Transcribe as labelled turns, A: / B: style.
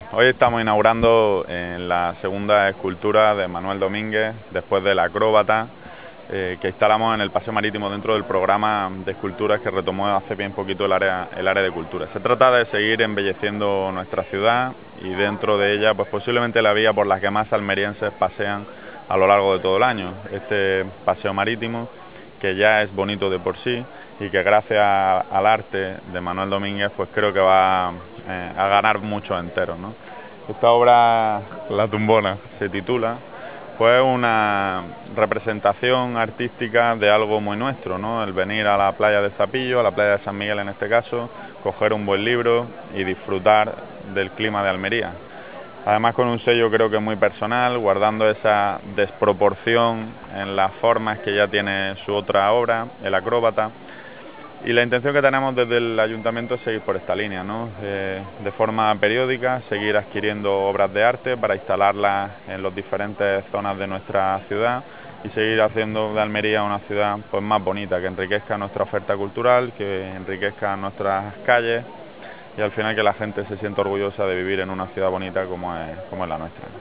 A: Hoy estamos inaugurando la segunda escultura de Manuel Domínguez, después del Acróbata, que instalamos en el Paseo Marítimo dentro del programa de esculturas que retomó hace bien poquito el área de cultura. Se trata de seguir embelleciendo nuestra ciudad y dentro de ella pues posiblemente la vía por la que más almerienses pasean a lo largo de todo el año. Este paseo marítimo, que ya es bonito de por sí y que gracias al arte de Manuel Domínguez pues creo que va a ganar muchos enteros, ¿no? Esta obra, La Tumbona, se titula, pues una representación artística de algo muy nuestro, ¿no? El venir a la playa de Zapillo, a la playa de San Miguel en este caso, coger un buen libro y disfrutar del clima de Almería. Además con un sello creo que muy personal, guardando esa desproporción en las formas que ya tiene su otra obra, El Acróbata. Y la intención que tenemos desde el Ayuntamiento es seguir por esta línea, ¿no? De forma periódica, seguir adquiriendo obras de arte para instalarlas en las diferentes zonas de nuestra ciudad y seguir haciendo de Almería una ciudad pues, más bonita, que enriquezca nuestra oferta cultural, que enriquezca nuestras calles y al final que la gente se sienta orgullosa de vivir en una ciudad bonita como es la nuestra.